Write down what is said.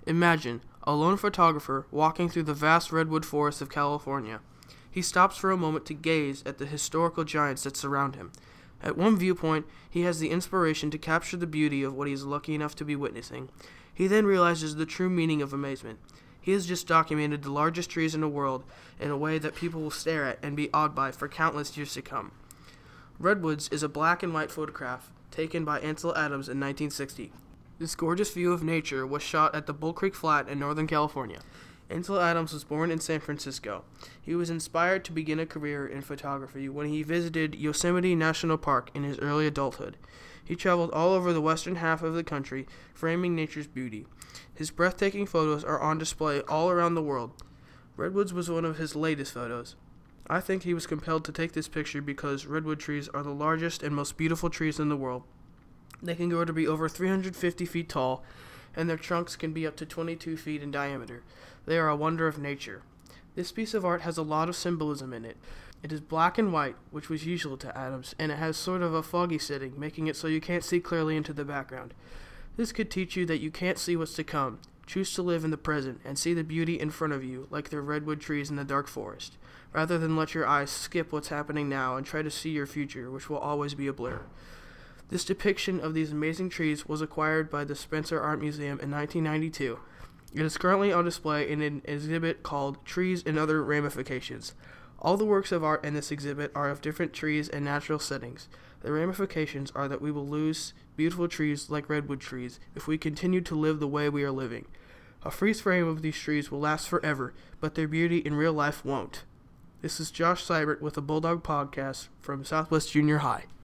Imagine a lone photographer walking through the vast redwood forests of California. He stops for a moment to gaze at the historical giants that surround him. At one viewpoint, he has the inspiration to capture the beauty of what he is lucky enough to be witnessing. He then realizes the true meaning of amazement. He has just documented the largest trees in the world in a way that people will stare at and be awed by for countless years to come. Redwoods is a black and white photograph taken by Ansel Adams in 1960. This gorgeous view of nature was shot at the Bull Creek Flat in Northern California. Ansel Adams was born in San Francisco. He was inspired to begin a career in photography when he visited Yosemite National Park in his early adulthood. He traveled all over the western half of the country, framing nature's beauty. His breathtaking photos are on display all around the world. Redwoods was one of his latest photos. I think he was compelled to take this picture because redwood trees are the largest and most beautiful trees in the world. They can grow to be over 350 feet tall, and their trunks can be up to 22 feet in diameter. They are a wonder of nature. This piece of art has a lot of symbolism in it. It is black and white, which was usual to Adams, and it has sort of a foggy setting, making it so you can't see clearly into the background. This could teach you that you can't see what's to come. Choose to live in the present and see the beauty in front of you, like the redwood trees in the dark forest, rather than let your eyes skip what's happening now and try to see your future, which will always be a blur. This depiction of these amazing trees was acquired by the Spencer Art Museum in 1992. It is currently on display in an exhibit called Trees and Other Ramifications. All the works of art in this exhibit are of different trees and natural settings. The ramifications are that we will lose beautiful trees like redwood trees if we continue to live the way we are living. A freeze frame of these trees will last forever, but their beauty in real life won't. This is Josh Seibert with the Bulldog Podcast from Southwest Junior High.